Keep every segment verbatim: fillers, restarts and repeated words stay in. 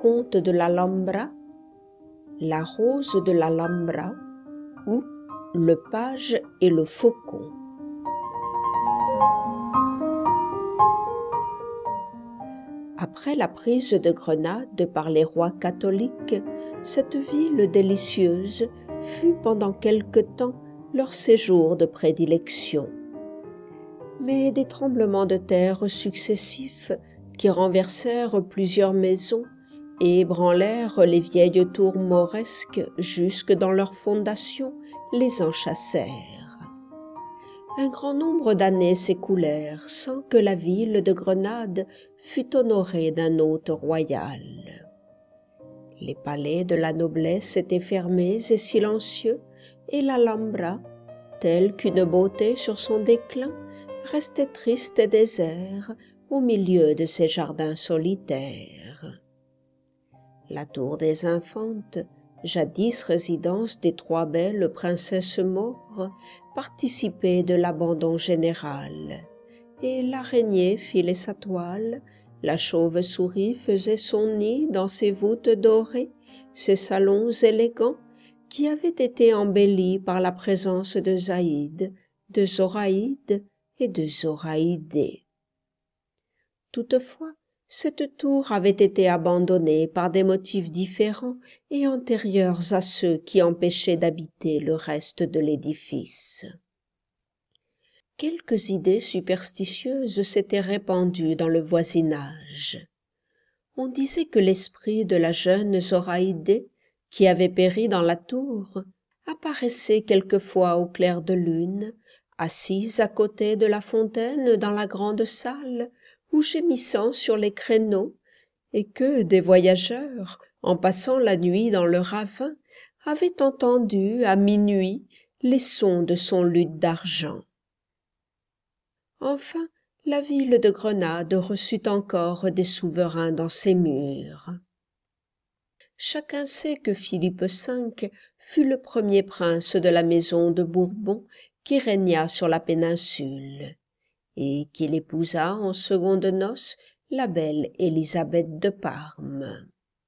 conte de l'Alhambra, la rose de l'Alhambra ou le page et le faucon. Après la prise de Grenade par les rois catholiques, cette ville délicieuse fut pendant quelque temps leur séjour de prédilection. Mais des tremblements de terre successifs qui renversèrent plusieurs maisons et ébranlèrent les vieilles tours mauresques jusque dans leurs fondations les en chassèrent. Un grand nombre d'années s'écoulèrent sans que la ville de Grenade fût honorée d'un hôte royal. Les palais de la noblesse étaient fermés et silencieux, et l'Alhambra, telle qu'une beauté sur son déclin, restait triste et désert au milieu de ses jardins solitaires. La tour des Infantes, jadis résidence des trois belles princesses maures, participait de l'abandon général, et l'araignée filait sa toile, la chauve-souris faisait son nid dans ses voûtes dorées, ses salons élégants, qui avaient été embellis par la présence de Zaïd, de Zoraïde et de Zoraïdé. Toutefois, cette tour avait été abandonnée par des motifs différents et antérieurs à ceux qui empêchaient d'habiter le reste de l'édifice. Quelques idées superstitieuses s'étaient répandues dans le voisinage. On disait que l'esprit de la jeune Zoraïdé, qui avait péri dans la tour, apparaissait quelquefois au clair de lune, assise à côté de la fontaine dans la grande salle, ou gémissant sur les créneaux, et que des voyageurs, en passant la nuit dans le ravin, avaient entendu, à minuit, les sons de son luth d'argent. Enfin, la ville de Grenade reçut encore des souverains dans ses murs. Chacun sait que Philippe cinq fut le premier prince de la maison de Bourbon qui régna sur la péninsule, et qu'il épousa en secondes noces la belle Élisabeth de Parme.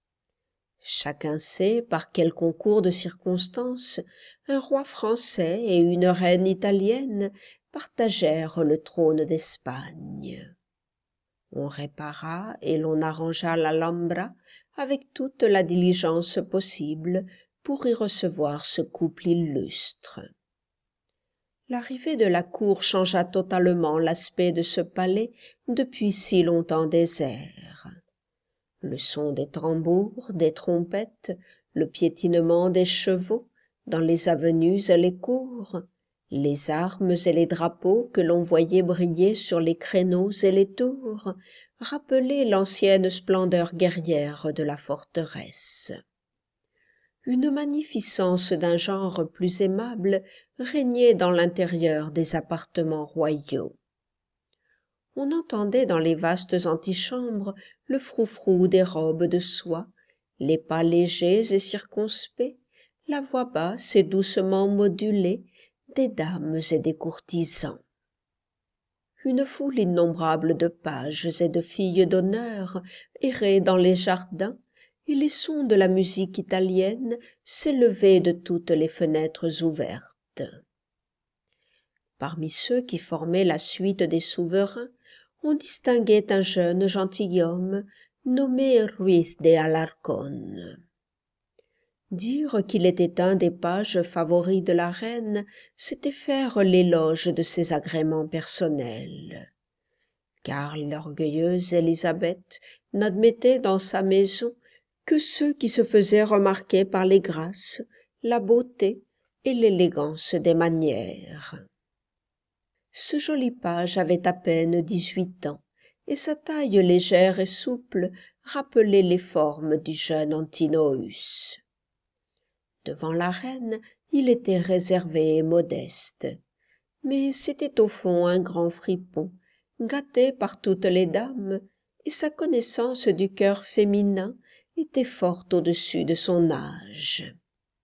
Chacun sait par quel concours de circonstances un roi français et une reine italienne partagèrent le trône d'Espagne. On répara et l'on arrangea l'Alhambra avec toute la diligence possible pour y recevoir ce couple illustre. L'arrivée de la cour changea totalement l'aspect de ce palais depuis si longtemps désert. Le son des tambours, des trompettes, le piétinement des chevaux dans les avenues et les cours, les armes et les drapeaux que l'on voyait briller sur les créneaux et les tours, rappelaient l'ancienne splendeur guerrière de la forteresse. Une magnificence d'un genre plus aimable régnait dans l'intérieur des appartements royaux. On entendait dans les vastes antichambres le froufrou des robes de soie, les pas légers et circonspects, la voix basse et doucement modulée des dames et des courtisans. Une foule innombrable de pages et de filles d'honneur erraient dans les jardins, et les sons de la musique italienne s'élevaient de toutes les fenêtres ouvertes. Parmi ceux qui formaient la suite des souverains, on distinguait un jeune gentilhomme nommé Ruiz de Alarcón. Dire qu'il était un des pages favoris de la reine, c'était faire l'éloge de ses agréments personnels, car l'orgueilleuse Élisabeth n'admettait dans sa maison que ceux qui se faisaient remarquer par les grâces, la beauté et l'élégance des manières. Ce joli page avait à peine dix-huit ans, et sa taille légère et souple rappelait les formes du jeune Antinoüs. Devant la reine, il était réservé et modeste, mais c'était au fond un grand fripon, gâté par toutes les dames, et sa connaissance du cœur féminin était fort au-dessus de son âge.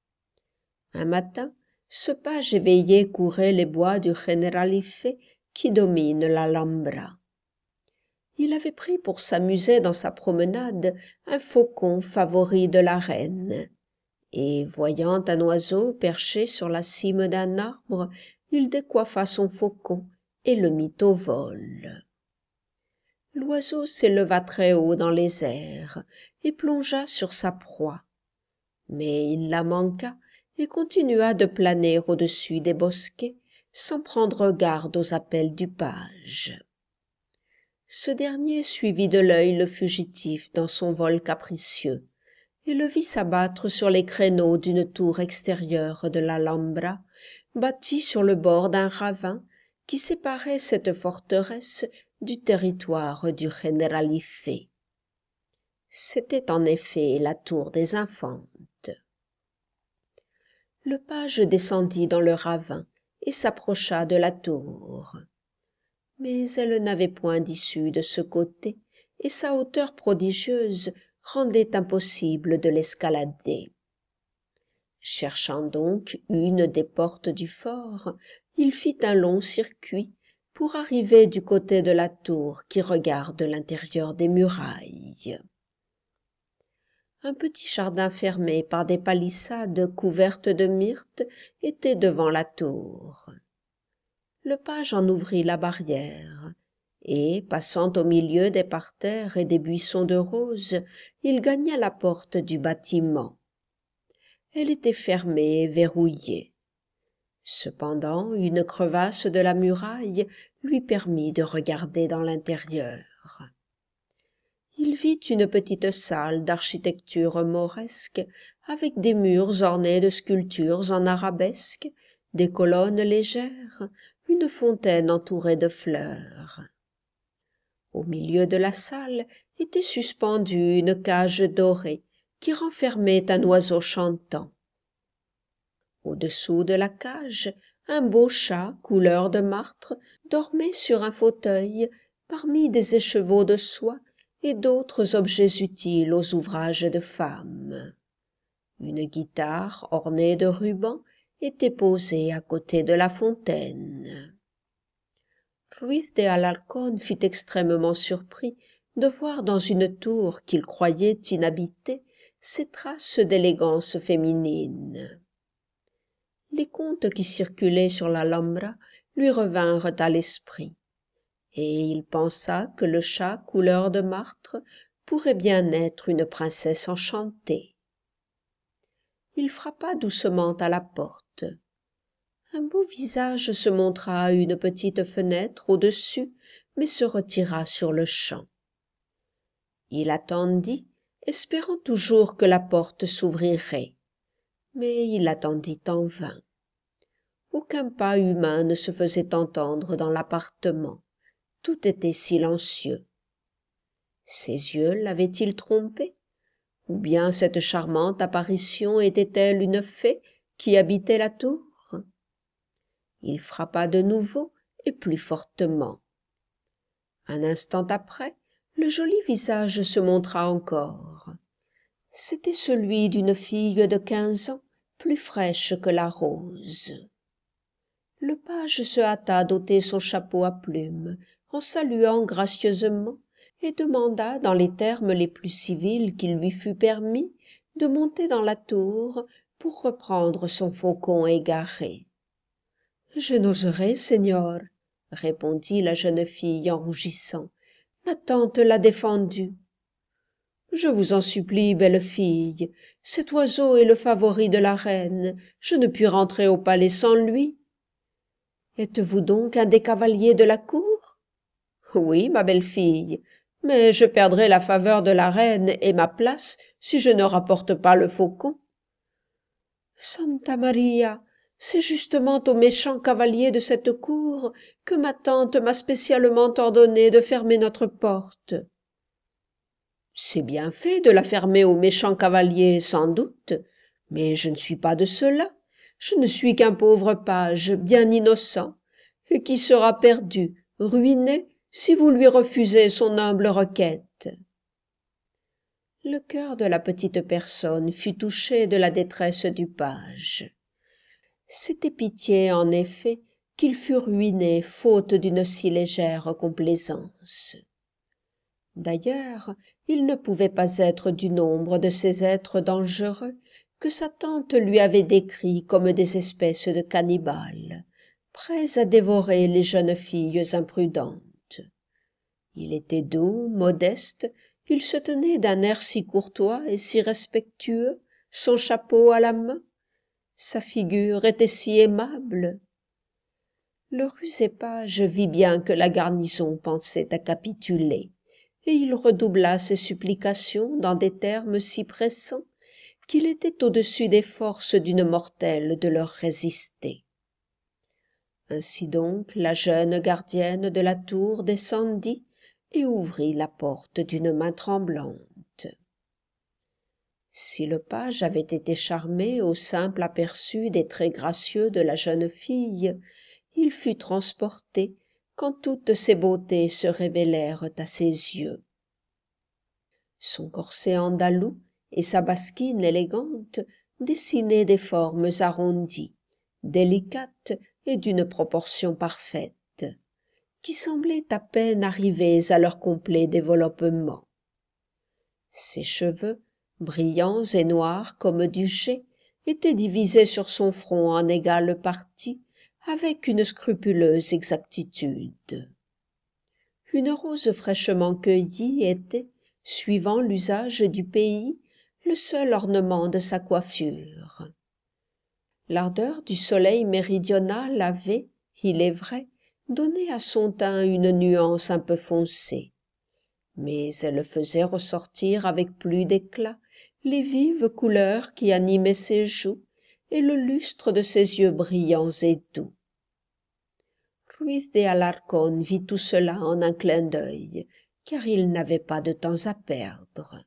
Un matin, ce page éveillé courait les bois du Generalife qui domine l'Alhambra. il avait pris pour s'amuser dans sa promenade un faucon favori de la reine, et voyant un oiseau perché sur la cime d'un arbre, il décoiffa son faucon et le mit au vol. L'oiseau s'éleva très haut dans les airs et plongea sur sa proie, mais il la manqua et continua de planer au-dessus des bosquets sans prendre garde aux appels du page. Ce dernier suivit de l'œil le fugitif dans son vol capricieux et le vit s'abattre sur les créneaux d'une tour extérieure de l'Alhambra, bâtie sur le bord d'un ravin qui séparait cette forteresse du territoire du Generalife. C'était en effet la tour des Infantes. Le page descendit dans le ravin et s'approcha de la tour. Mais elle n'avait point d'issue de ce côté, et sa hauteur prodigieuse rendait impossible de l'escalader. Cherchant donc une des portes du fort, il fit un long circuit pour arriver du côté de la tour qui regarde l'intérieur des murailles. Un petit jardin fermé par des palissades couvertes de myrtes était devant la tour. Le page en ouvrit la barrière, et, passant au milieu des parterres et des buissons de roses, il gagna la porte du bâtiment. Elle était fermée et verrouillée. Cependant, une crevasse de la muraille lui permit de regarder dans l'intérieur. Il vit une petite salle d'architecture mauresque, avec des murs ornés de sculptures en arabesque, des colonnes légères, une fontaine entourée de fleurs. Au milieu de la salle était suspendue une cage dorée qui renfermait un oiseau chantant. Au-dessous de la cage, un beau chat couleur de martre dormait sur un fauteuil parmi des écheveaux de soie et d'autres objets utiles aux ouvrages de femmes. Une guitare ornée de rubans était posée à côté de la fontaine. Ruiz de Alarcón fut extrêmement surpris de voir dans une tour qu'il croyait inhabitée ces traces d'élégance féminine. Les contes qui circulaient sur l'Alhambra lui revinrent à l'esprit, et il pensa que le chat couleur de martre pourrait bien être une princesse enchantée. Il frappa doucement à la porte. Un beau visage se montra à une petite fenêtre au-dessus, mais se retira sur-le-champ. Il attendit, espérant toujours que la porte s'ouvrirait, mais il attendit en vain. Aucun pas humain ne se faisait entendre dans l'appartement. Tout était silencieux. Ses yeux l'avaient-ils trompé? Ou bien cette charmante apparition était-elle une fée qui habitait la tour? Il frappa de nouveau et plus fortement. Un instant après, le joli visage se montra encore. C'était celui d'une fille de quinze ans, plus fraîche que la rose. Le page se hâta d'ôter son chapeau à plumes, en saluant gracieusement, et demanda, dans les termes les plus civils qu'il lui fut permis, de monter dans la tour pour reprendre son faucon égaré. « Je n'oserais, Seigneur, » répondit la jeune fille en rougissant. « Ma tante l'a défendu. »« Je vous en supplie, belle fille, cet oiseau est le favori de la reine, je ne puis rentrer au palais sans lui. »« Êtes-vous donc un des cavaliers de la cour ?»« Oui, ma belle-fille, mais je perdrai la faveur de la reine et ma place si je ne rapporte pas le faucon. »« Santa Maria, c'est justement aux méchants cavaliers de cette cour que ma tante m'a spécialement ordonné de fermer notre porte. »« C'est bien fait de la fermer aux méchants cavaliers, sans doute, mais je ne suis pas de ceux-là. Je ne suis qu'un pauvre page, bien innocent, et qui sera perdu, ruiné, si vous lui refusez son humble requête. » Le cœur de la petite personne fut touché de la détresse du page. C'était pitié, en effet, qu'il fût ruiné faute d'une si légère complaisance. D'ailleurs, il ne pouvait pas être du nombre de ces êtres dangereux que sa tante lui avait décrits comme des espèces de cannibales, prêts à dévorer les jeunes filles imprudentes. Il était doux, modeste, il se tenait d'un air si courtois et si respectueux, son chapeau à la main. Sa figure était si aimable. Le rusé page vit bien que la garnison pensait à capituler, et il redoubla ses supplications dans des termes si pressants qu'il était au-dessus des forces d'une mortelle de leur résister. Ainsi donc la jeune gardienne de la tour descendit et ouvrit la porte d'une main tremblante. Si le page avait été charmé au simple aperçu des traits gracieux de la jeune fille, il fut transporté quand toutes ses beautés se révélèrent à ses yeux. Son corset andalou et sa basquine élégante dessinaient des formes arrondies, délicates et d'une proportion parfaite, qui semblaient à peine arrivés à leur complet développement. Ses cheveux, brillants et noirs comme du jais, étaient divisés sur son front en égales parties, avec une scrupuleuse exactitude. Une rose fraîchement cueillie était, suivant l'usage du pays, le seul ornement de sa coiffure. L'ardeur du soleil méridional avait, il est vrai, donné à son teint une nuance un peu foncée, mais elle faisait ressortir avec plus d'éclat les vives couleurs qui animaient ses joues et le lustre de ses yeux brillants et doux. Ruiz de Alarcón vit tout cela en un clin d'œil, car il n'avait pas de temps à perdre.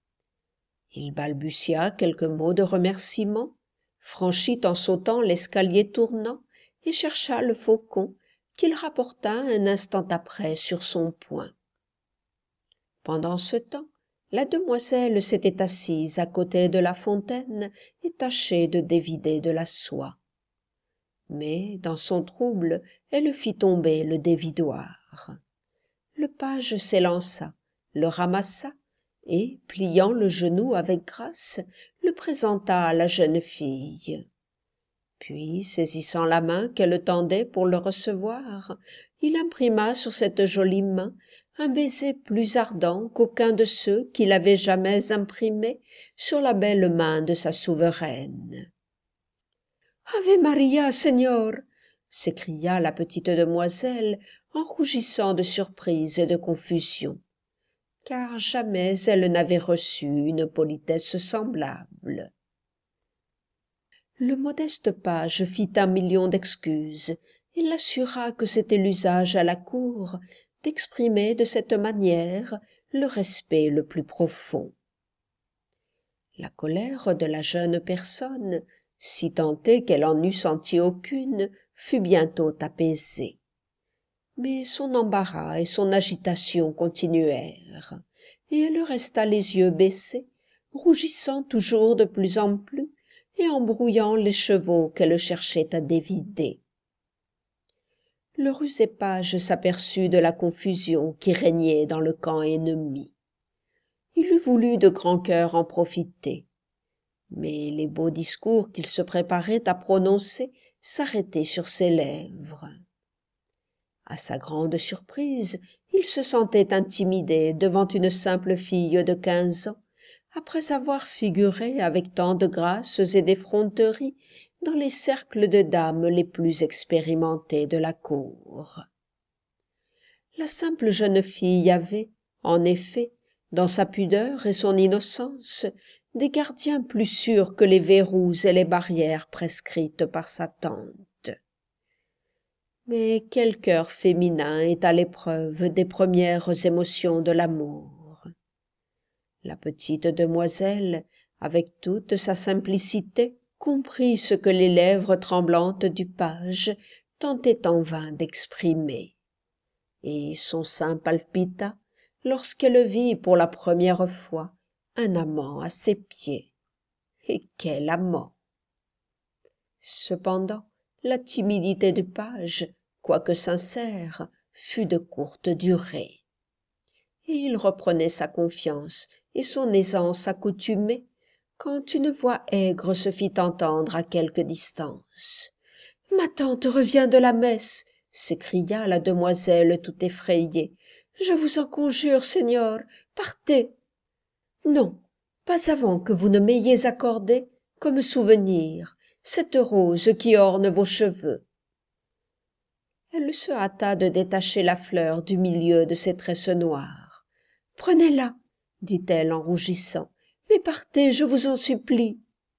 Il balbutia quelques mots de remerciement, franchit en sautant l'escalier tournant et chercha le faucon qu'il rapporta un instant après sur son poing. Pendant ce temps, la demoiselle s'était assise à côté de la fontaine et tâchait de dévider de la soie. Mais, dans son trouble, elle fit tomber le dévidoir. Le page s'élança, le ramassa, et, pliant le genou avec grâce, le présenta à la jeune fille. Puis, saisissant la main qu'elle tendait pour le recevoir, il imprima sur cette jolie main un baiser plus ardent qu'aucun de ceux qu'il avait jamais imprimés sur la belle main de sa souveraine. « Ave Maria, Seigneur !» s'écria la petite demoiselle en rougissant de surprise et de confusion, car jamais elle n'avait reçu une politesse semblable. Le modeste page fit un million d'excuses et l'assura que c'était l'usage à la cour d'exprimer de cette manière le respect le plus profond. La colère de la jeune personne, si tant est qu'elle en eût senti aucune, fut bientôt apaisée. Mais son embarras et son agitation continuèrent, et elle resta les yeux baissés, rougissant toujours de plus en plus et embrouillant les chevaux qu'elle cherchait à dévider. Le rusé page s'aperçut de la confusion qui régnait dans le camp ennemi. Il eût voulu de grand cœur en profiter, mais les beaux discours qu'il se préparait à prononcer s'arrêtaient sur ses lèvres. À sa grande surprise, il se sentait intimidé devant une simple fille de quinze ans, après avoir figuré avec tant de grâces et d'effronteries dans les cercles de dames les plus expérimentées de la cour. La simple jeune fille avait, en effet, dans sa pudeur et son innocence, des gardiens plus sûrs que les verrous et les barrières prescrites par sa tante. Mais quel cœur féminin est à l'épreuve des premières émotions de l'amour? La petite demoiselle, avec toute sa simplicité, comprit ce que les lèvres tremblantes du page tentaient en vain d'exprimer, et son sein palpita lorsqu'elle vit pour la première fois un amant à ses pieds. Et quel amant! Cependant, la timidité du page, quoique sincère, fut de courte durée. et il reprenait sa confiance et son aisance accoutumée, quand une voix aigre se fit entendre à quelque distance. « Ma tante revient de la messe !» s'écria la demoiselle tout effrayée. « Je vous en conjure, Seigneur, partez !»« Non, pas avant que vous ne m'ayez accordé, comme souvenir, cette rose qui orne vos cheveux. » Elle se hâta de détacher la fleur du milieu de ses tresses noires. « Prenez-la, » dit-elle en rougissant, « mais partez, je vous en supplie. »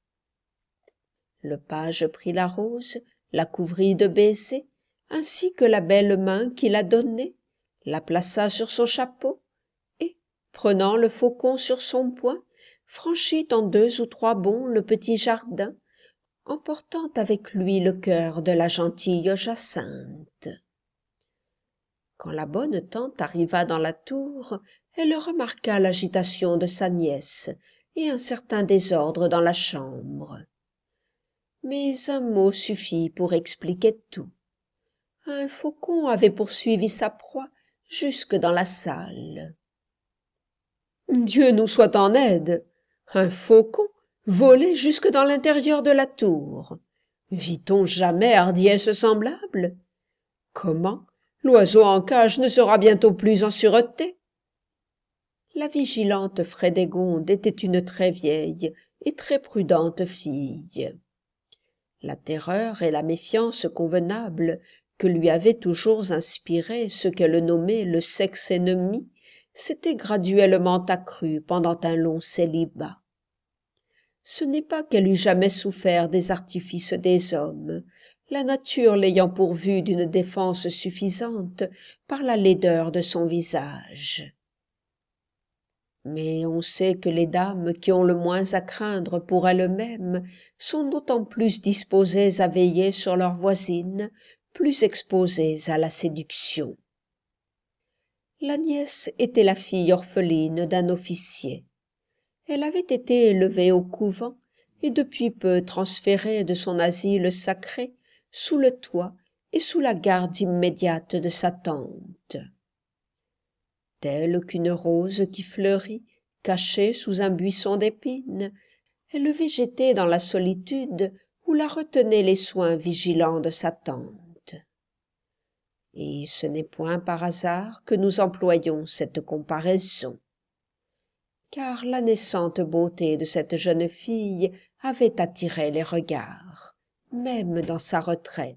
Le page prit la rose, la couvrit de baisers, ainsi que la belle main qui la donnait, la plaça sur son chapeau, et, prenant le faucon sur son poing, franchit en deux ou trois bonds le petit jardin, emportant avec lui le cœur de la gentille Jacinthe. Quand la bonne tante arriva dans la tour, elle remarqua l'agitation de sa nièce et un certain désordre dans la chambre. Mais un mot suffit pour expliquer tout. Un faucon avait poursuivi sa proie jusque dans la salle. « Dieu nous soit en aide! Un faucon volé jusque dans l'intérieur de la tour! Vit-on jamais hardiesse semblable? Comment? L'oiseau en cage ne sera bientôt plus en sûreté. » La vigilante Frédégonde était une très vieille et très prudente fille. La terreur et la méfiance convenables que lui avait toujours inspiré ce qu'elle nommait le sexe ennemi s'étaient graduellement accrues pendant un long célibat. Ce n'est pas qu'elle eût jamais souffert des artifices des hommes, la nature l'ayant pourvue d'une défense suffisante par la laideur de son visage. Mais on sait que les dames qui ont le moins à craindre pour elles-mêmes sont d'autant plus disposées à veiller sur leurs voisines, plus exposées à la séduction. La nièce était la fille orpheline d'un officier. Elle avait été élevée au couvent et depuis peu transférée de son asile sacré sous le toit et sous la garde immédiate de sa tante. Telle qu'une rose qui fleurit, cachée sous un buisson d'épines, elle végétait dans la solitude où la retenaient les soins vigilants de sa tante. Et ce n'est point par hasard que nous employons cette comparaison, car la naissante beauté de cette jeune fille avait attiré les regards, même dans sa retraite,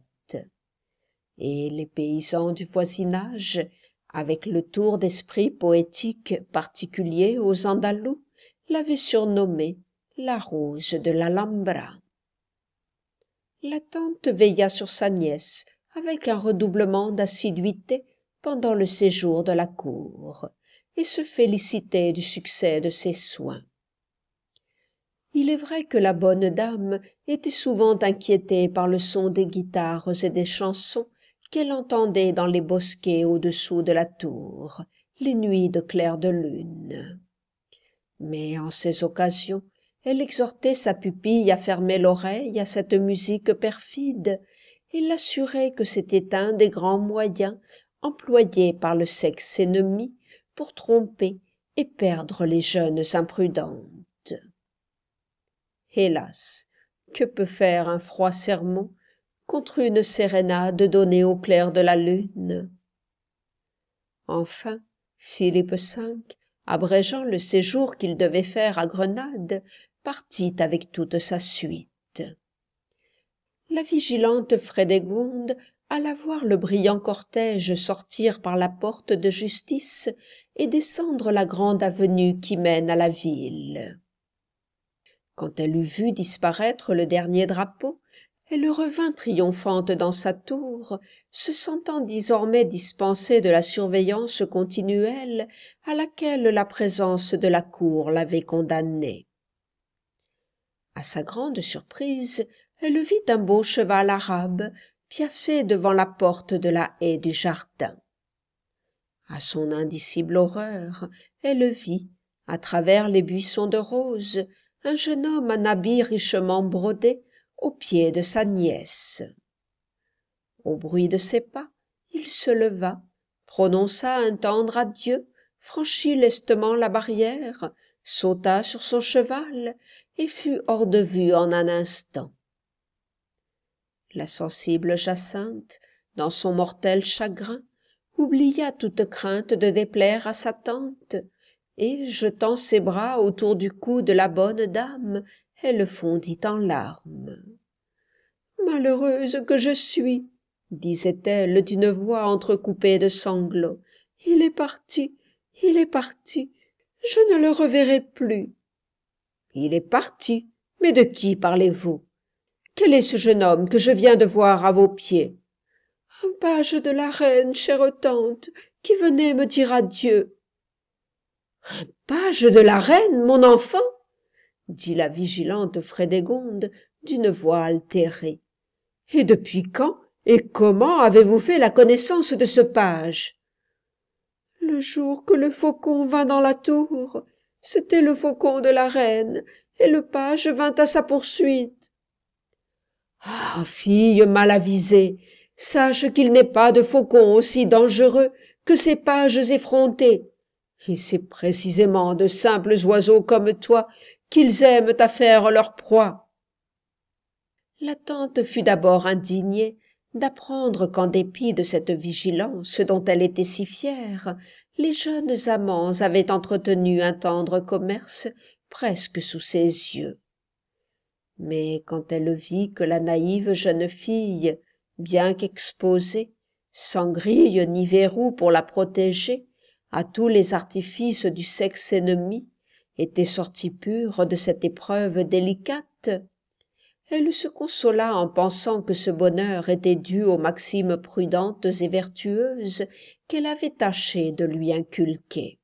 et les paysans du voisinage, avec le tour d'esprit poétique particulier aux Andalous, l'avaient surnommée la rose de l'Alhambra. La tante veilla sur sa nièce avec un redoublement d'assiduité pendant le séjour de la cour, et se félicitait du succès de ses soins. Il est vrai que la bonne dame était souvent inquiétée par le son des guitares et des chansons qu'elle entendait dans les bosquets au-dessous de la tour, les nuits de clair de lune. Mais en ces occasions, elle exhortait sa pupille à fermer l'oreille à cette musique perfide et l'assurait que c'était un des grands moyens employés par le sexe ennemi pour tromper et perdre les jeunes imprudentes. Hélas, que peut faire un froid sermon contre une sérénade donnée au clair de la lune? Enfin, Philippe cinq, abrégeant le séjour qu'il devait faire à Grenade, partit avec toute sa suite. La vigilante Frédégonde alla voir le brillant cortège sortir par la porte de justice et descendre la grande avenue qui mène à la ville. Quand elle eut vu disparaître le dernier drapeau, elle revint triomphante dans sa tour, se sentant désormais dispensée de la surveillance continuelle à laquelle la présence de la cour l'avait condamnée. À sa grande surprise, elle vit un beau cheval arabe piaffé devant la porte de la haie du jardin. À son indicible horreur, elle vit, à travers les buissons de roses, un jeune homme en habit richement brodé aux pieds de sa nièce. Au bruit de ses pas, il se leva, prononça un tendre adieu, franchit lestement la barrière, sauta sur son cheval et fut hors de vue en un instant. La sensible Jacinthe, dans son mortel chagrin, oublia toute crainte de déplaire à sa tante, et, jetant ses bras autour du cou de la bonne dame, elle fondit en larmes. « Malheureuse que je suis !» disait-elle d'une voix entrecoupée de sanglots. « Il est parti, il est parti, je ne le reverrai plus. »« Il est parti, mais de qui parlez-vous? Quel est ce jeune homme que je viens de voir à vos pieds? »« Un page de la reine, chère tante, qui venait me dire adieu. »« Un page de la reine, mon enfant ?» dit la vigilante Frédégonde d'une voix altérée. « Et depuis quand et comment avez-vous fait la connaissance de ce page? »« Le jour que le faucon vint dans la tour, c'était le faucon de la reine, et le page vint à sa poursuite. »« Ah, fille mal avisée, sache qu'il n'est pas de faucon aussi dangereux que ces pages effrontés, et c'est précisément de simples oiseaux comme toi qu'ils aiment à faire leur proie. » La tante fut d'abord indignée d'apprendre qu'en dépit de cette vigilance dont elle était si fière, les jeunes amants avaient entretenu un tendre commerce presque sous ses yeux. Mais quand elle vit que la naïve jeune fille, bien qu'exposée, sans grille ni verrou pour la protéger, à tous les artifices du sexe ennemi, était sortie pure de cette épreuve délicate, elle se consola en pensant que ce bonheur était dû aux maximes prudentes et vertueuses qu'elle avait tâché de lui inculquer.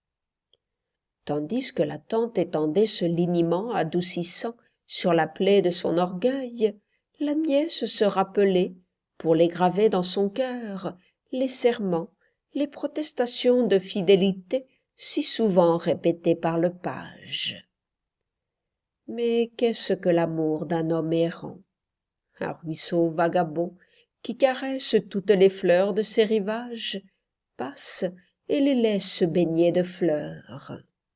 Tandis que la tante étendait ce liniment adoucissant sur la plaie de son orgueil, la nièce se rappelait, pour les graver dans son cœur, les serments, les protestations de fidélité si souvent répétées par le page. Mais qu'est-ce que l'amour d'un homme errant? Un ruisseau vagabond qui caresse toutes les fleurs de ses rivages, passe et les laisse baigner de fleurs.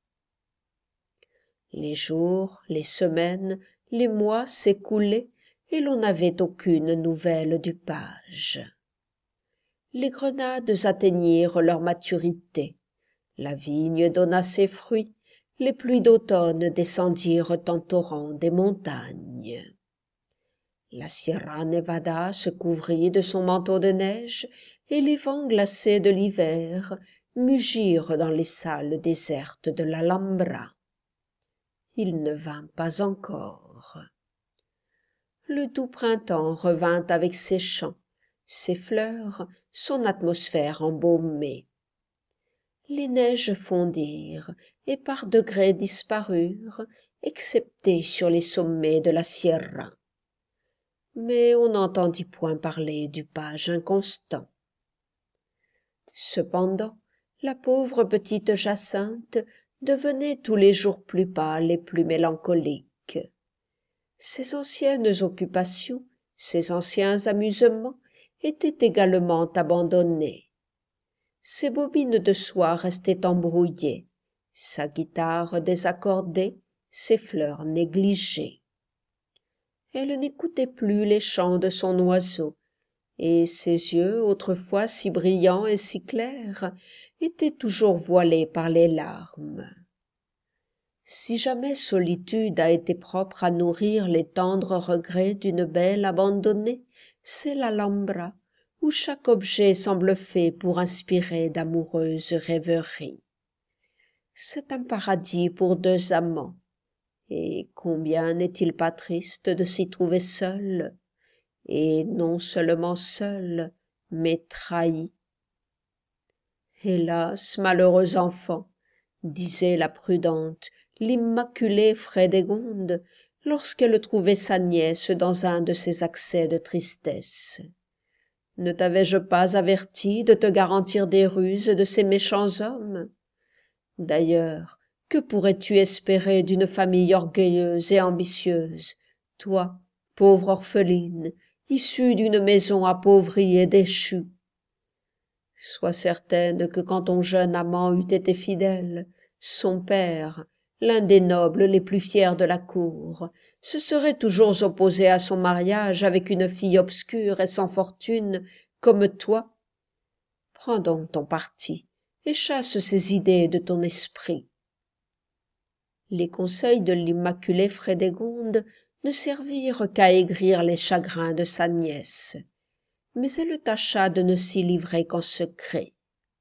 Les jours, les semaines, les mois s'écoulaient et l'on n'avait aucune nouvelle du page. Les grenades atteignirent leur maturité, la vigne donna ses fruits, les pluies d'automne descendirent en torrents des montagnes. La Sierra Nevada se couvrit de son manteau de neige et les vents glacés de l'hiver mugirent dans les salles désertes de l'Alhambra. Il ne vint pas encore. Le doux printemps revint avec ses chants, ses fleurs, son atmosphère embaumée. Les neiges fondirent et par degrés disparurent, excepté sur les sommets de la Sierra. Mais on n'entendit point parler du page inconstant. Cependant, la pauvre petite Jacinthe devenait tous les jours plus pâle et plus mélancolique. Ses anciennes occupations, ses anciens amusements étaient également abandonnés. Ses bobines de soie restaient embrouillées, sa guitare désaccordée, ses fleurs négligées. Elle n'écoutait plus les chants de son oiseau, et ses yeux, autrefois si brillants et si clairs, étaient toujours voilés par les larmes. Si jamais solitude a été propre à nourrir les tendres regrets d'une belle abandonnée, c'est l'Alhambra, où chaque objet semble fait pour inspirer d'amoureuses rêveries. C'est un paradis pour deux amants, et combien n'est-il pas triste de s'y trouver seul, et non seulement seul, mais trahi. Hélas, malheureux enfant, disait la prudente, l'immaculée Frédégonde, lorsqu'elle trouvait sa nièce dans un de ses accès de tristesse. Ne t'avais-je pas averti de te garantir des ruses de ces méchants hommes? D'ailleurs, que pourrais-tu espérer d'une famille orgueilleuse et ambitieuse, toi, pauvre orpheline, issue d'une maison appauvrie et déchue? Sois certaine que quand ton jeune amant eût été fidèle, son père, l'un des nobles les plus fiers de la cour, se serait toujours opposé à son mariage avec une fille obscure et sans fortune comme toi. Prends donc ton parti et chasse ces idées de ton esprit. » Les conseils de l'immaculée Frédégonde ne servirent qu'à aigrir les chagrins de sa nièce, mais elle tâcha de ne s'y livrer qu'en secret.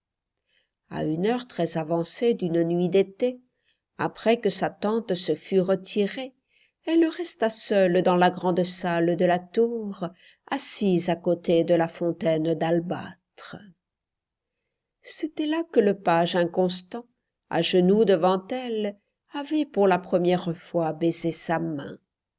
À une heure très avancée d'une nuit d'été, après que sa tante se fut retirée, elle resta seule dans la grande salle de la tour, assise à côté de la fontaine d'albâtre. C'était là que le page inconstant, à genoux devant elle, avait pour la première fois baisé sa main.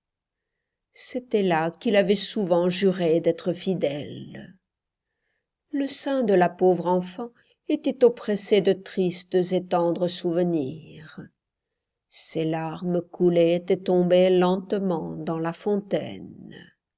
C'était là qu'il avait souvent juré d'être fidèle. Le sein de la pauvre enfant était oppressé de tristes et tendres souvenirs. Ses larmes coulaient et tombaient lentement dans la fontaine.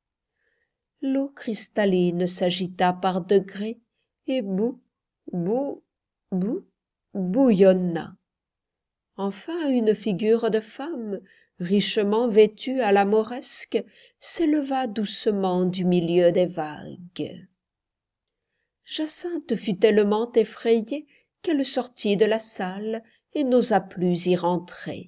L'eau cristalline s'agita par degrés et bou, bou, bou, bouillonna. Enfin une figure de femme, richement vêtue à la mauresque, s'éleva doucement du milieu des vagues. Jacinthe fut tellement effrayée qu'elle sortit de la salle et n'osa plus y rentrer.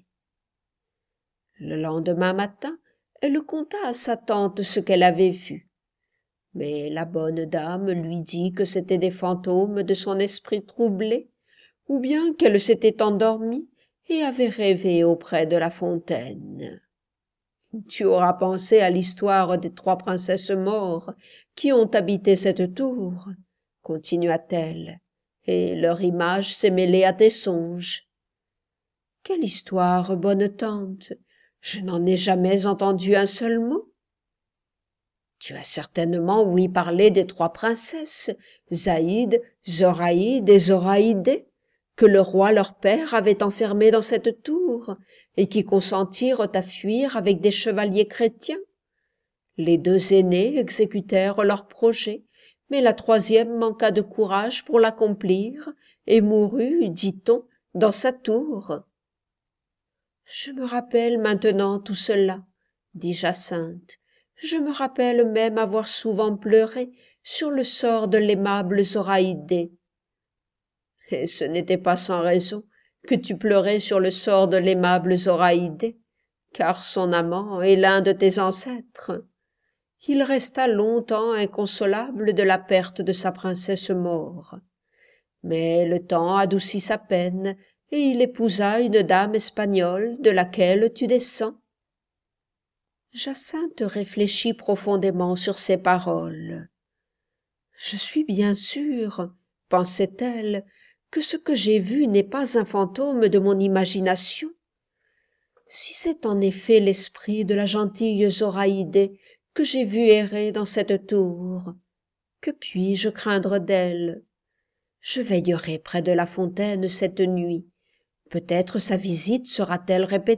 Le lendemain matin, elle conta à sa tante ce qu'elle avait vu. Mais la bonne dame lui dit que c'étaient des fantômes de son esprit troublé, ou bien qu'elle s'était endormie et avait rêvé auprès de la fontaine. « Tu auras pensé à l'histoire des trois princesses maures qui ont habité cette tour, » continua-t-elle, « et leur image s'est mêlée à tes songes. »« Quelle histoire, bonne tante? Je n'en ai jamais entendu un seul mot. »« Tu as certainement ouï parler des trois princesses, Zaïde, Zoraïde et Zoraïdé, que le roi leur père avait enfermées dans cette tour, et qui consentirent à fuir avec des chevaliers chrétiens. Les deux aînés exécutèrent leur projet, mais la troisième manqua de courage pour l'accomplir, et mourut, dit-on, dans sa tour. »« Je me rappelle maintenant tout cela, » dit Jacinthe. « Je me rappelle même avoir souvent pleuré sur le sort de l'aimable Zoraïdé. » « Et ce n'était pas sans raison que tu pleurais sur le sort de l'aimable Zoraïdé, car son amant est l'un de tes ancêtres. Il resta longtemps inconsolable de la perte de sa princesse maure. Mais le temps adoucit sa peine, et il épousa une dame espagnole de laquelle tu descends. » Jacinthe réfléchit profondément sur ces paroles. « Je suis bien sûre, pensait-elle, que ce que j'ai vu n'est pas un fantôme de mon imagination. Si c'est en effet l'esprit de la gentille Zoraïdé que j'ai vu errer dans cette tour, que puis-je craindre d'elle? Je veillerai près de la fontaine cette nuit. Peut-être sa visite sera-t-elle répétée. »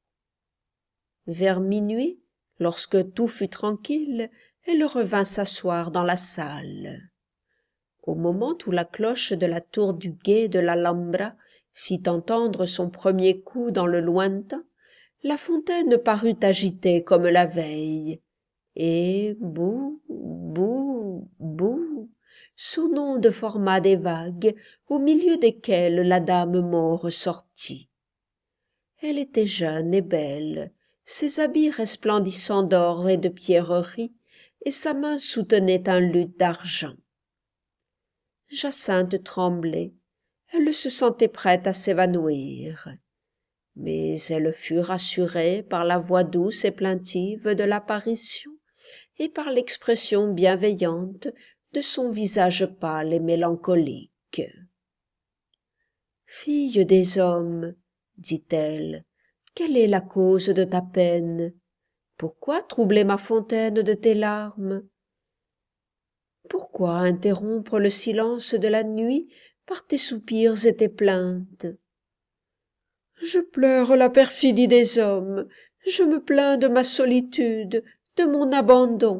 Vers minuit, lorsque tout fut tranquille, elle revint s'asseoir dans la salle. Au moment où la cloche de la tour du guet de l'Alhambra fit entendre son premier coup dans le lointain, la fontaine parut agitée comme la veille, et bou, bou, bou, sonnant de format des vagues, au milieu desquelles la dame maure sortit. Elle était jeune et belle, ses habits resplendissant d'or et de pierreries, et sa main soutenait un luth d'argent. Jacinthe tremblait, elle se sentait prête à s'évanouir. Mais elle fut rassurée par la voix douce et plaintive de l'apparition et par l'expression bienveillante de son visage pâle et mélancolique. « Fille des hommes, dit-elle, quelle est la cause de ta peine? Pourquoi troubler ma fontaine de tes larmes? Pourquoi interrompre le silence de la nuit par tes soupirs et tes plaintes? » « Je pleure la perfidie des hommes, je me plains de ma solitude, de mon abandon. »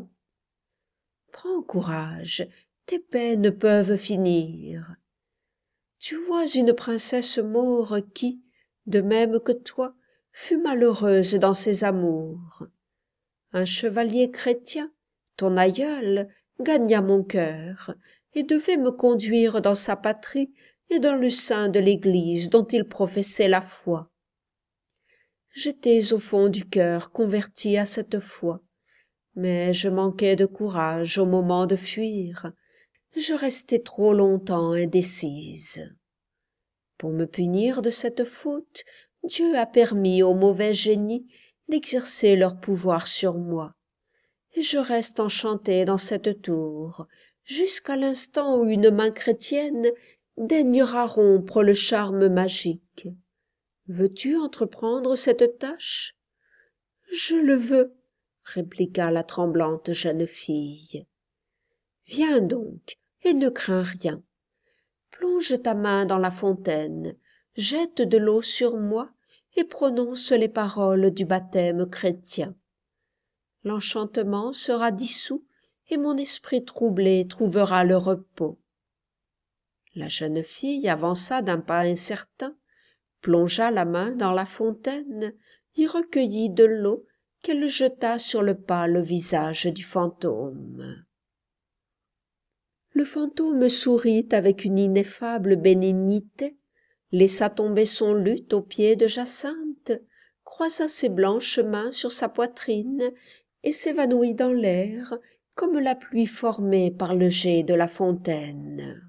« Prends courage, tes peines peuvent finir. Tu vois une princesse maure qui, de même que toi, fut malheureuse dans ses amours. Un chevalier chrétien, ton aïeul, gagna mon cœur, et devait me conduire dans sa patrie et dans le sein de l'Église dont il professait la foi. J'étais au fond du cœur converti à cette foi, mais je manquais de courage au moment de fuir. Je restai trop longtemps indécise. Pour me punir de cette faute, Dieu a permis aux mauvais génies d'exercer leur pouvoir sur moi. Et je reste enchantée dans cette tour, jusqu'à l'instant où une main chrétienne daignera rompre le charme magique. Veux-tu entreprendre cette tâche? Je le veux, répliqua la tremblante jeune fille. Viens donc, et ne crains rien. Plonge ta main dans la fontaine, jette de l'eau sur moi et prononce les paroles du baptême chrétien. L'enchantement sera dissous et mon esprit troublé trouvera le repos. La jeune fille avança d'un pas incertain, plongea la main dans la fontaine, y recueillit de l'eau qu'elle jeta sur le pâle visage du fantôme. Le fantôme sourit avec une ineffable bénignité, laissa tomber son luth aux pieds de Jacinthe, croisa ses blanches mains sur sa poitrine et s'évanouit dans l'air comme la pluie formée par le jet de la fontaine.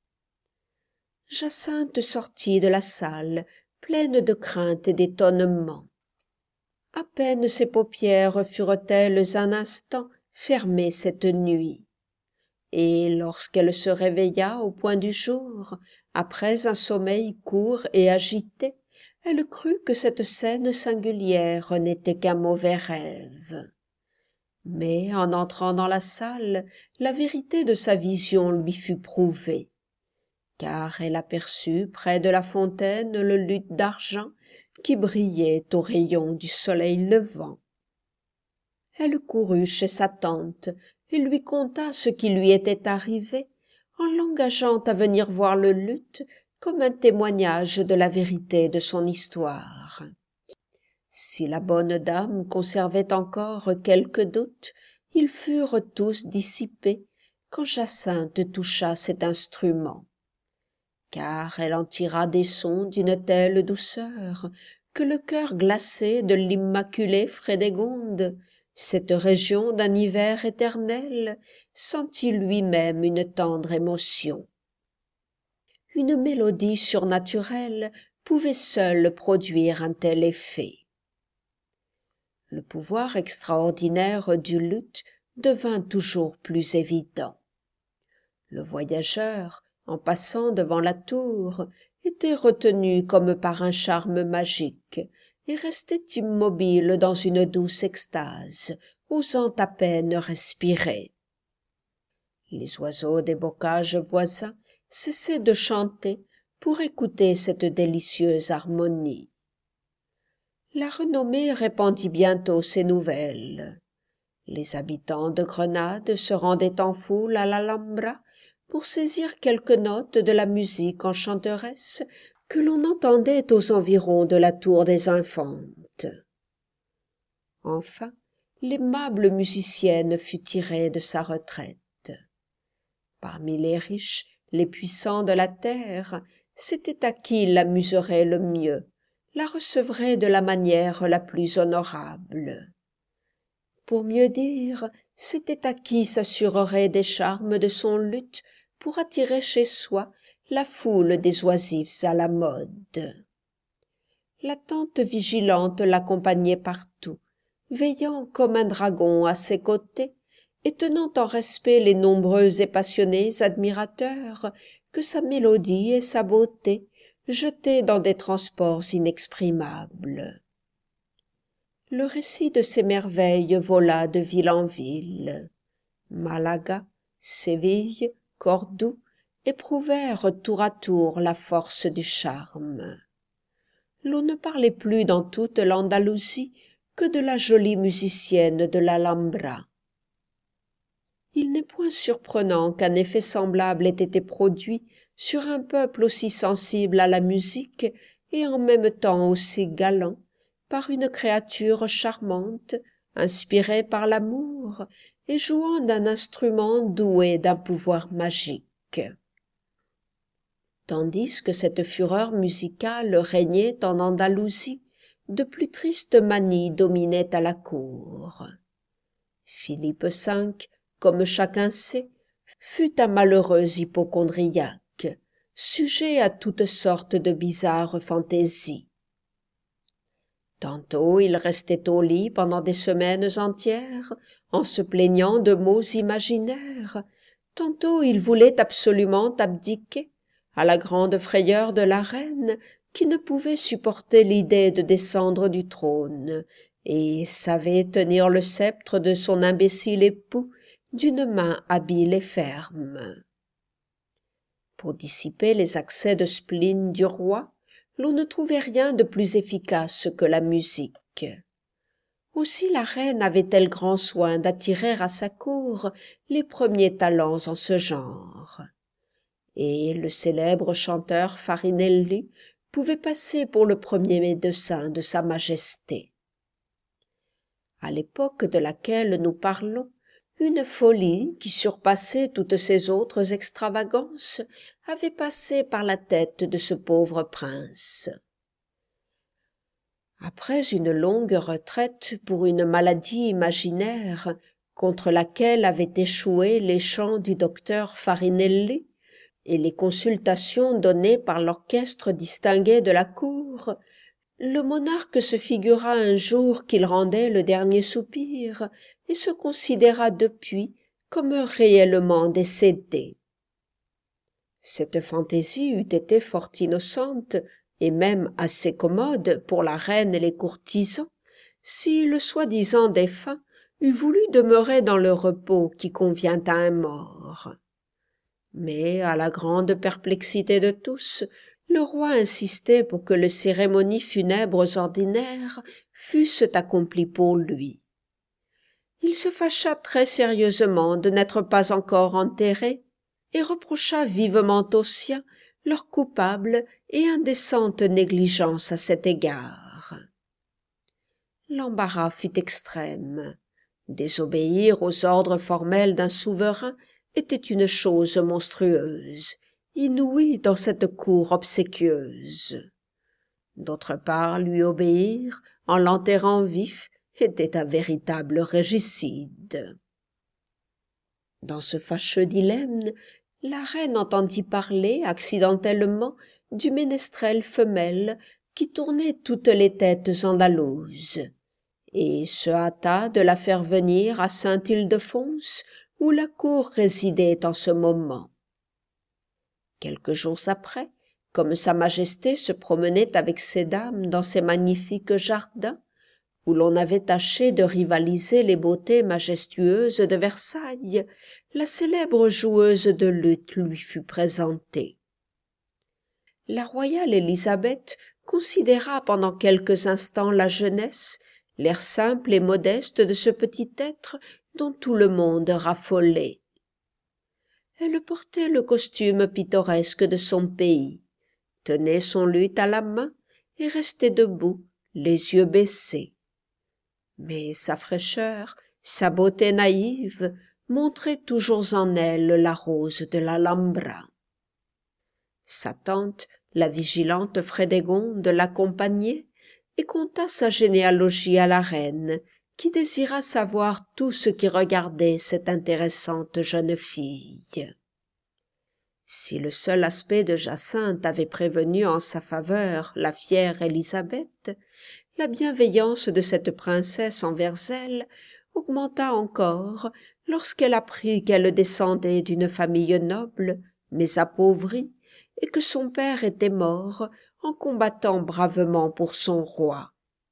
Jacinthe sortit de la salle, pleine de crainte et d'étonnement. À peine ses paupières furent-elles un instant fermées cette nuit. Et lorsqu'elle se réveilla au point du jour, après un sommeil court et agité, elle crut que cette scène singulière n'était qu'un mauvais rêve. Mais en entrant dans la salle, la vérité de sa vision lui fut prouvée, car elle aperçut près de la fontaine le luth d'argent qui brillait aux rayons du soleil levant. Elle courut chez sa tante et lui conta ce qui lui était arrivé, en l'engageant à venir voir le luth comme un témoignage de la vérité de son histoire. Si la bonne dame conservait encore quelques doutes, ils furent tous dissipés quand Jacinthe toucha cet instrument, car elle en tira des sons d'une telle douceur que le cœur glacé de l'immaculée Frédégonde, cette région d'un hiver éternel, sentit lui-même une tendre émotion. Une mélodie surnaturelle pouvait seule produire un tel effet. Le pouvoir extraordinaire du luth devint toujours plus évident. Le voyageur, en passant devant la tour, était retenu comme par un charme magique, et restait immobile dans une douce extase, osant à peine respirer. Les oiseaux des bocages voisins cessaient de chanter pour écouter cette délicieuse harmonie. La renommée répandit bientôt ces nouvelles. Les habitants de Grenade se rendaient en foule à l'Alhambra pour saisir quelques notes de la musique enchanteresse que l'on entendait aux environs de la tour des Infantes. Enfin, l'aimable musicienne fut tirée de sa retraite. Parmi les riches, les puissants de la terre, c'était à qui l'amuserait le mieux, la recevrait de la manière la plus honorable. Pour mieux dire, c'était à qui s'assurerait des charmes de son luth pour attirer chez soi la foule des oisifs à la mode. La tante vigilante l'accompagnait partout, veillant comme un dragon à ses côtés et tenant en respect les nombreux et passionnés admirateurs que sa mélodie et sa beauté jetaient dans des transports inexprimables. Le récit de ces merveilles vola de ville en ville. Malaga, Séville, Cordoue éprouvèrent tour à tour la force du charme. L'on ne parlait plus dans toute l'Andalousie que de la jolie musicienne de l'Alhambra. il n'est point surprenant qu'un effet semblable ait été produit sur un peuple aussi sensible à la musique et en même temps aussi galant, par une créature charmante, inspirée par l'amour et jouant d'un instrument doué d'un pouvoir magique. Tandis que cette fureur musicale régnait en Andalousie, de plus tristes manies dominaient à la cour. Philippe cinq, comme chacun sait, fut un malheureux hypocondriaque, sujet à toutes sortes de bizarres fantaisies. Tantôt il restait au lit pendant des semaines entières, en se plaignant de maux imaginaires, tantôt il voulait absolument abdiquer, à la grande frayeur de la reine, qui ne pouvait supporter l'idée de descendre du trône, et savait tenir le sceptre de son imbécile époux d'une main habile et ferme. Pour dissiper les accès de spleen du roi, l'on ne trouvait rien de plus efficace que la musique. Aussi la reine avait-elle grand soin d'attirer à sa cour les premiers talents en ce genre. Et le célèbre chanteur Farinelli pouvait passer pour le premier médecin de sa majesté. À l'époque de laquelle nous parlons, une folie qui surpassait toutes ces autres extravagances avait passé par la tête de ce pauvre prince. Après une longue retraite pour une maladie imaginaire contre laquelle avaient échoué les chants du docteur Farinelli et les consultations données par l'orchestre distingué de la cour, le monarque se figura un jour qu'il rendait le dernier soupir et se considéra depuis comme réellement décédé. Cette fantaisie eût été fort innocente et même assez commode pour la reine et les courtisans, si le soi-disant défunt eût voulu demeurer dans le repos qui convient à un mort. Mais, à la grande perplexité de tous, le roi insistait pour que les cérémonies funèbres ordinaires fussent accomplies pour lui. Il se fâcha très sérieusement de n'être pas encore enterré et reprocha vivement aux siens leur coupable et indécente négligence à cet égard. L'embarras fut extrême. Désobéir aux ordres formels d'un souverain était une chose monstrueuse, inouïe dans cette cour obséquieuse. D'autre part, lui obéir, en l'enterrant vif, était un véritable régicide. Dans ce fâcheux dilemme, la reine entendit parler accidentellement du ménestrel femelle qui tournait toutes les têtes andalouses, et se hâta de la faire venir à Saint-Ildefonse, où la cour résidait en ce moment. Quelques jours après, comme sa majesté se promenait avec ses dames dans ses magnifiques jardins, où l'on avait tâché de rivaliser les beautés majestueuses de Versailles, la célèbre joueuse de luth lui fut présentée. La royale Élisabeth considéra pendant quelques instants la jeunesse, l'air simple et modeste de ce petit être dont tout le monde raffolait. Elle portait le costume pittoresque de son pays, tenait son luth à la main et restait debout, les yeux baissés. Mais sa fraîcheur, sa beauté naïve, montraient toujours en elle la rose de l'Alhambra. Sa tante, la vigilante Frédégonde, l'accompagnait et conta sa généalogie à la reine, qui désira savoir tout ce qui regardait cette intéressante jeune fille. Si le seul aspect de Jacinthe avait prévenu en sa faveur la fière Élisabeth, la bienveillance de cette princesse envers elle augmenta encore lorsqu'elle apprit qu'elle descendait d'une famille noble, mais appauvrie, et que son père était mort en combattant bravement pour son roi.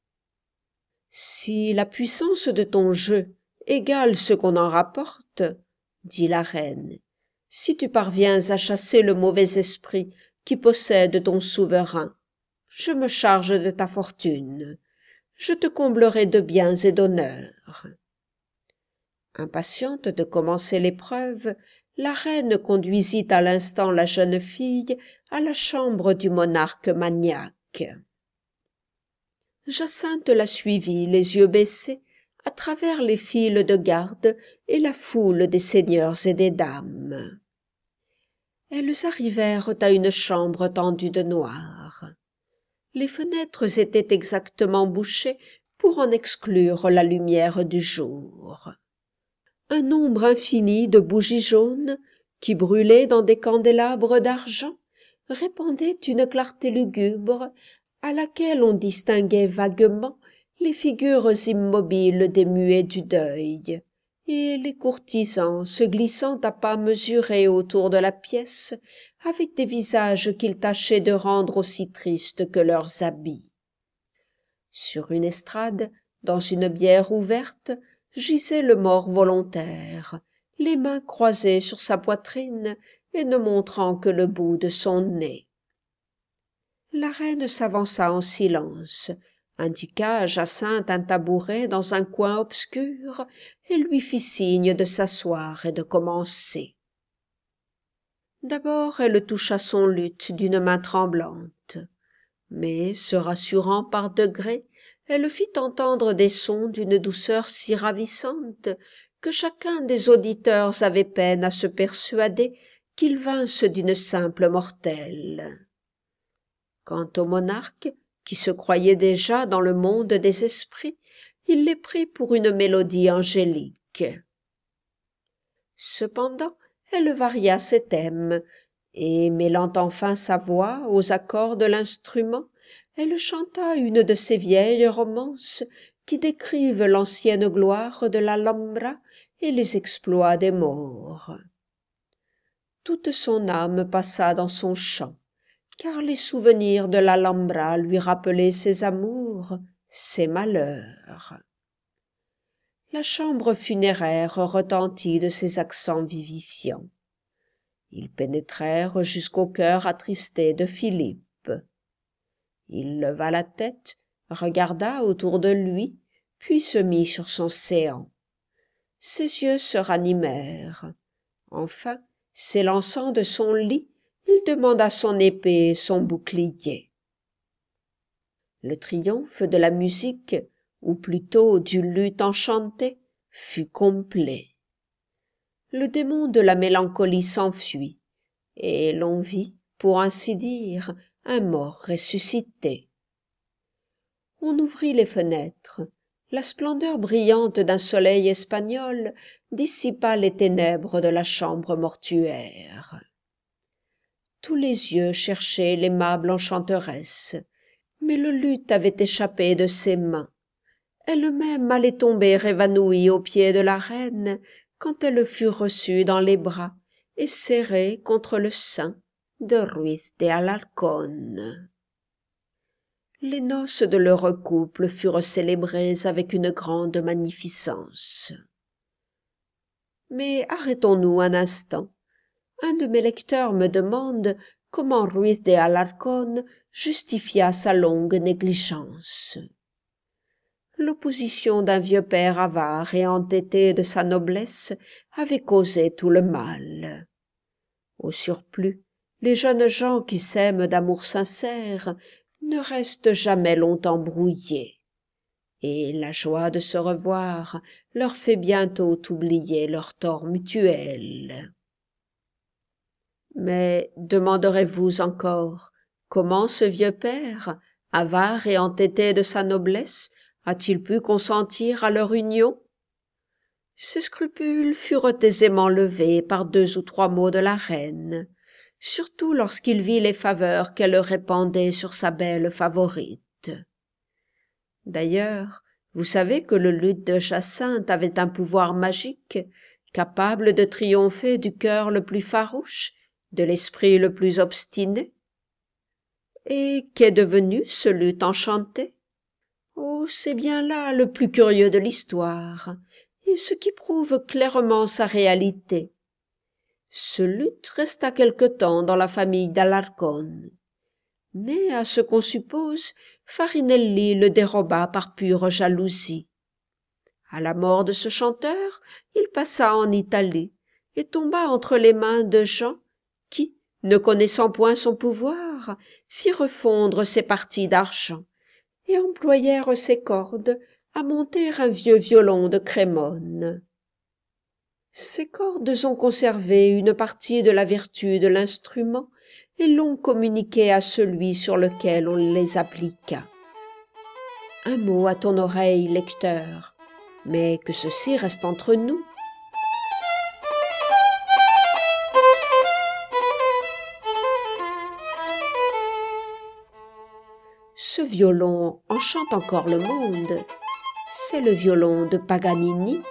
« Si la puissance de ton jeu égale ce qu'on en rapporte, dit la reine, si tu parviens à chasser le mauvais esprit qui possède ton souverain, je me charge de ta fortune, je te comblerai de biens et d'honneurs. » Impatiente de commencer l'épreuve, la reine conduisit à l'instant la jeune fille à la chambre du monarque maniaque. Jacinthe la suivit, les yeux baissés, à travers les files de garde et la foule des seigneurs et des dames. Elles arrivèrent à une chambre tendue de noir. Les fenêtres étaient exactement bouchées pour en exclure la lumière du jour. Un nombre infini de bougies jaunes, qui brûlaient dans des candélabres d'argent, répandaient une clarté lugubre à laquelle on distinguait vaguement les figures immobiles des muets du deuil, et les courtisans se glissant à pas mesurés autour de la pièce, avec des visages qu'ils tâchaient de rendre aussi tristes que leurs habits. Sur une estrade, dans une bière ouverte, gisait le mort volontaire, les mains croisées sur sa poitrine et ne montrant que le bout de son nez. La reine s'avança en silence, indiqua à Jacinthe un tabouret dans un coin obscur et lui fit signe de s'asseoir et de commencer. D'abord elle toucha son luth d'une main tremblante, mais, se rassurant par degrés, elle fit entendre des sons d'une douceur si ravissante que chacun des auditeurs avait peine à se persuader qu'ils vinssent d'une simple mortelle. Quant au monarque, qui se croyait déjà dans le monde des esprits, il les prit pour une mélodie angélique. Cependant, elle varia ses thèmes, et, mêlant enfin sa voix aux accords de l'instrument, elle chanta une de ces vieilles romances qui décrivent l'ancienne gloire de l'Alhambra et les exploits des morts. Toute son âme passa dans son chant, car les souvenirs de l'Alhambra lui rappelaient ses amours, ses malheurs. La chambre funéraire retentit de ses accents vivifiants. Ils pénétrèrent jusqu'au cœur attristé de Philippe. Il leva la tête, regarda autour de lui, puis se mit sur son séant. Ses yeux se ranimèrent. Enfin, s'élançant de son lit, il demanda son épée et son bouclier. Le triomphe de la musique, ou plutôt du luth enchanté, fut complet. Le démon de la mélancolie s'enfuit, et l'on vit, pour ainsi dire, un mort ressuscité. On ouvrit les fenêtres. La splendeur brillante d'un soleil espagnol dissipa les ténèbres de la chambre mortuaire. Tous les yeux cherchaient l'aimable enchanteresse, mais le luth avait échappé de ses mains. Elle-même allait tomber évanouie aux pieds de la reine quand elle fut reçue dans les bras et serrée contre le sein de Ruiz de Alarcón. Les noces de l'heureux couple furent célébrées avec une grande magnificence. Mais arrêtons-nous un instant. Un de mes lecteurs me demande comment Ruiz de Alarcón justifia sa longue négligence. L'opposition d'un vieux père avare et entêté de sa noblesse avait causé tout le mal. Au surplus, les jeunes gens qui s'aiment d'amour sincère ne restent jamais longtemps brouillés, et la joie de se revoir leur fait bientôt oublier leurs torts mutuels. Mais demanderez-vous encore comment ce vieux père, avare et entêté de sa noblesse, a-t-il pu consentir à leur union? Ses scrupules furent aisément levés par deux ou trois mots de la reine, surtout lorsqu'il vit les faveurs qu'elle répandait sur sa belle favorite. D'ailleurs, vous savez que le luth de Jacinthe avait un pouvoir magique, capable de triompher du cœur le plus farouche, de l'esprit le plus obstiné. Et qu'est devenu ce luth enchanté? Oh, c'est bien là le plus curieux de l'histoire, et ce qui prouve clairement sa réalité. Ce luth resta quelque temps dans la famille d'Alarcón, mais à ce qu'on suppose, Farinelli le déroba par pure jalousie. À la mort de ce chanteur, il passa en Italie et tomba entre les mains de gens qui, ne connaissant point son pouvoir, firent refondre ses parties d'argent et employèrent ses cordes à monter un vieux violon de Crémone. Ces cordes ont conservé une partie de la vertu de l'instrument et l'ont communiquée à celui sur lequel on les appliqua. Un mot à ton oreille, lecteur, mais que ceci reste entre nous. Ce violon enchante encore le monde. C'est le violon de Paganini.